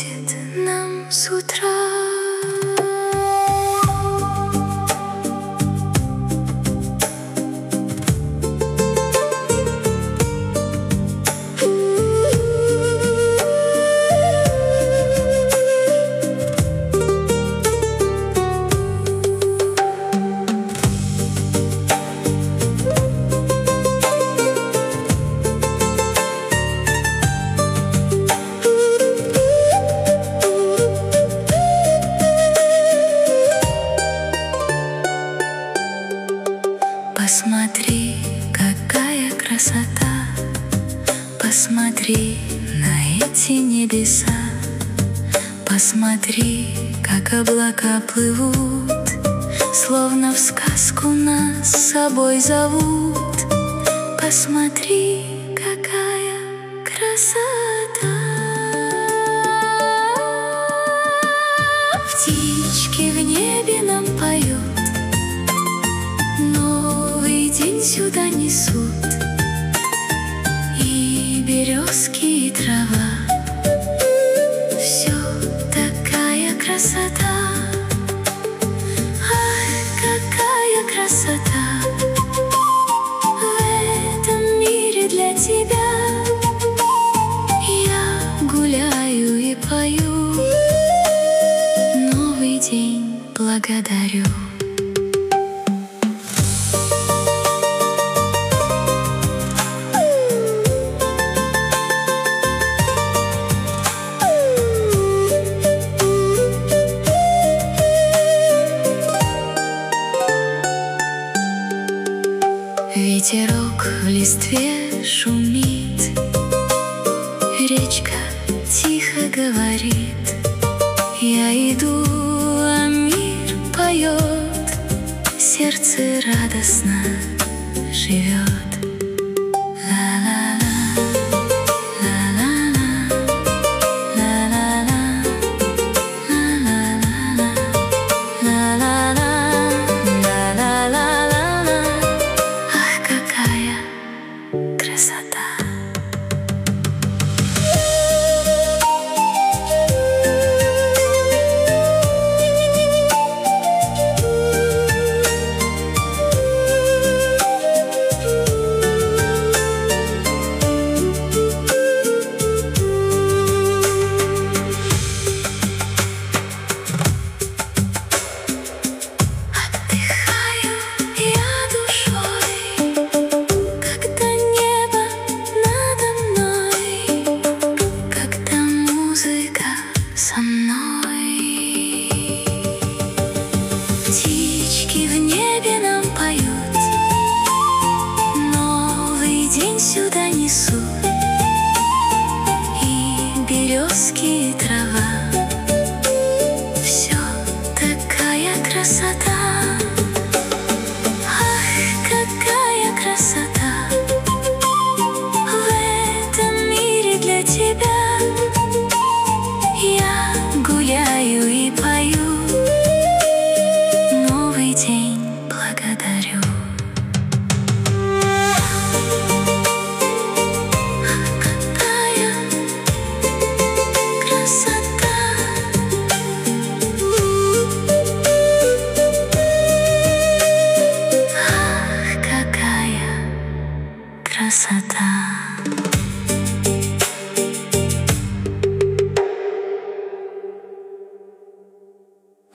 будет нам с утра. Посмотри, какая красота, посмотри на эти небеса, посмотри, как облака плывут, словно в сказку нас с собой зовут. Посмотри, какая красота. Птички в небе нам поют, день сюда несут, и березки, и трава. Все такая красота. Ах, какая красота в этом мире для тебя. Я гуляю и пою, новый день благодарю. Ветерок в листве шумит, речка тихо говорит. Я иду, а мир поет, сердце радостно живет. Птички в небе нам поют, новый день сюда несут, и березки, и трава. Все такая красота. Ах, какая красота в этом мире для тебя. Я гуляю и пою, новый день благодарю. Какая красота. Ах, какая красота.